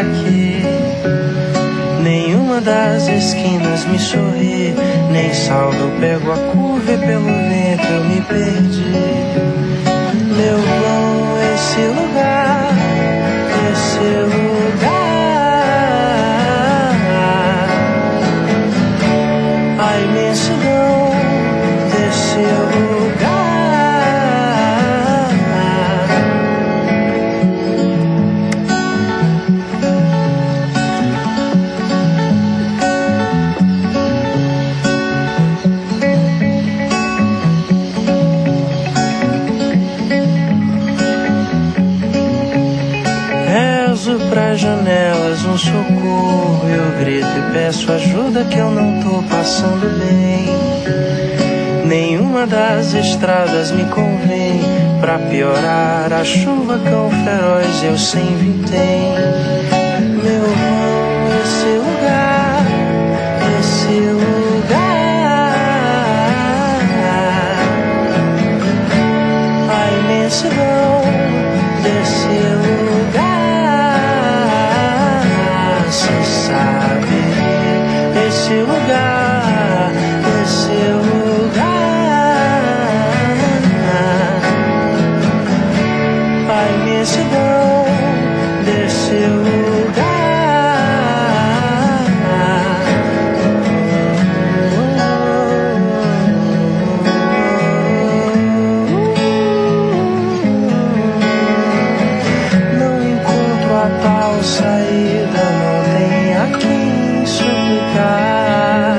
aqui. Nenhuma das esquinas me sorri, nem salve eu pego a curva e pelo vento eu me perdi. Meu bom, esse lugar, a imensidão desse lugar. Rezo pras janelas um socorro, eu grito e peço ajuda que eu não tô passando bem. Nenhuma das estradas me convém, pra piorar a chuva cão feroz eu sempre tenho. Meu irmão, esse lugar, a imensidão desse lugar. Cê sabe, esse lugar, a imensidão desse lugar. Não encontro a tal saída, não tem a quem suplicar.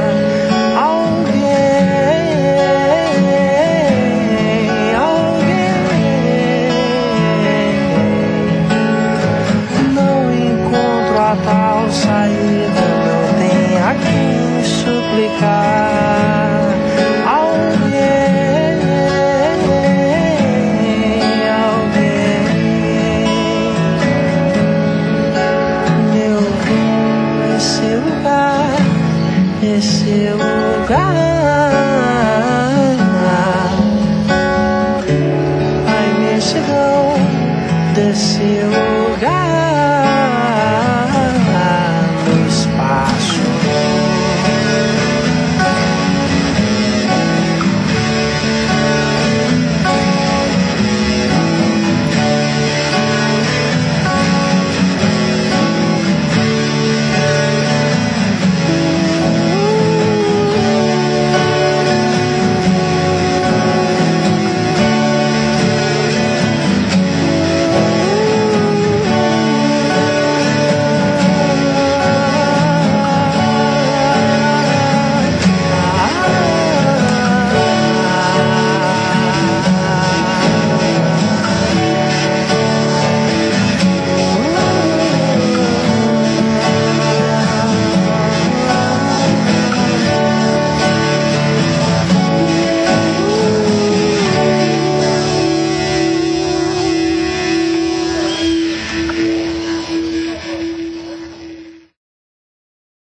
Não encontro a tal saída, não tem a quem suplicar. Meu bom, esse lugar,